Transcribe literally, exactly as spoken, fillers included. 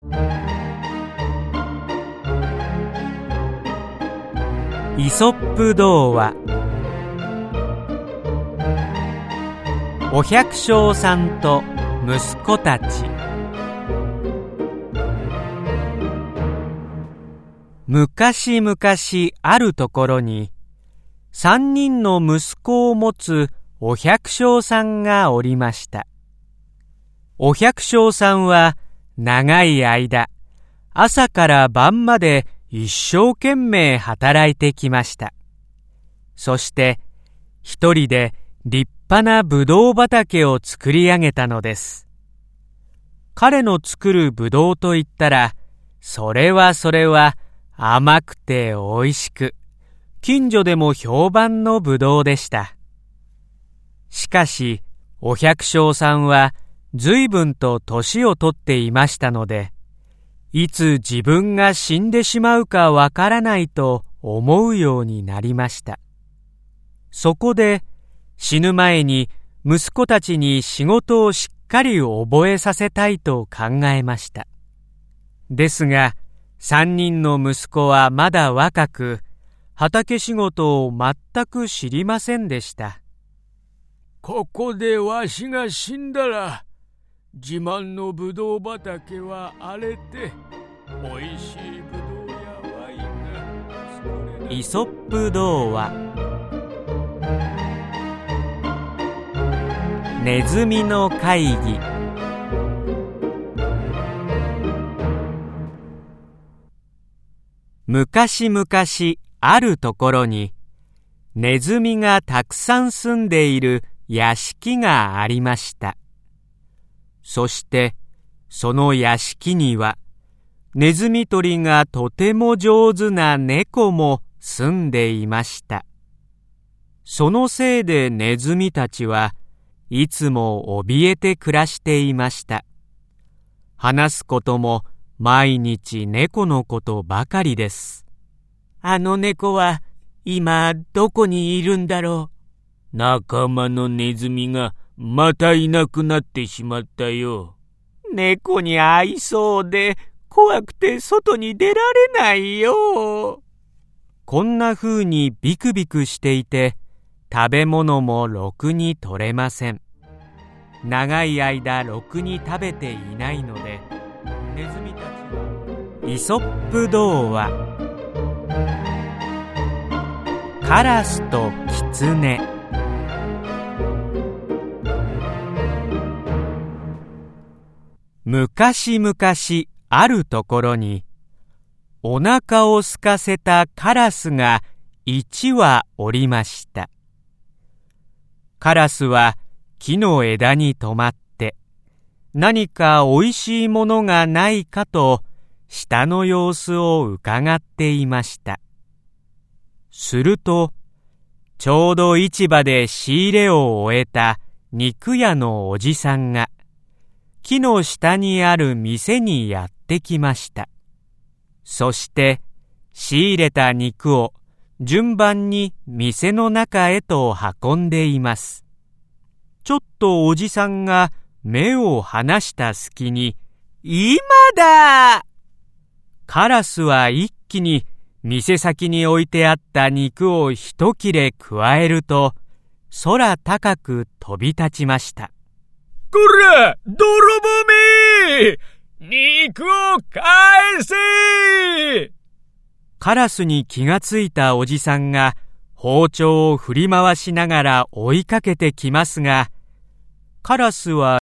イソップ童話。お百姓さんと息子たち。昔々あるところに三人の息子を持つお百姓さんがおりました。お百姓さんは長い間、朝から晩まで一生懸命働いてきました。そして一人で立派なぶどう畑を作り上げたのです。彼の作るぶどうといったら、それはそれは甘くておいしく、近所でも評判のぶどうでした。しかし、お百姓さんは随分と年をとっていましたので、いつ自分が死んでしまうかわからないと思うようになりました。そこで死ぬ前に息子たちに仕事をしっかり覚えさせたいと考えました。ですが、三人の息子はまだ若く、畑仕事を全く知りませんでした。 ここでわしが死んだら、自慢のぶどう畑は荒れて、おいしいぶどうやワインが作れる。 イソップ童話。ネズミの会議。昔々あるところに、ネズミがたくさん住んでいる屋敷がありました。そしてその屋敷にはネズミ捕りがとても上手な猫も住んでいました。そのせいでネズミたちはいつも怯えて暮らしていました。話すことも毎日猫のことばかりです。 あの猫は今どこにいるんだろう。仲間のネズミがまたいなくなってしまったよ。 猫に会いそうで怖くて外に出られないよ。 こんな風にビクビクしていて、食べ物もろくに取れません。長い間ろくに食べていないので、ネズミたちはイソップ童話。カラスとキツネ。昔々あるところに、お腹を空かせたカラスが一羽おりました。カラスは木の枝に止まって、何かおいしいものがないかと下の様子をうかがっていました。すると、ちょうど市場で仕入れを終えた肉屋のおじさんが、木の下にある店にやってきました。そして仕入れた肉を順番に店の中へと運んでいます。ちょっとおじさんが目を離した隙に、今だ！カラスは一気に店先に置いてあった肉を一切れくわえると、空高く飛び立ちました。 こら、泥棒め！肉を返せ！ カラスに気がついたおじさんが包丁を振り回しながら追いかけてきますが、カラスは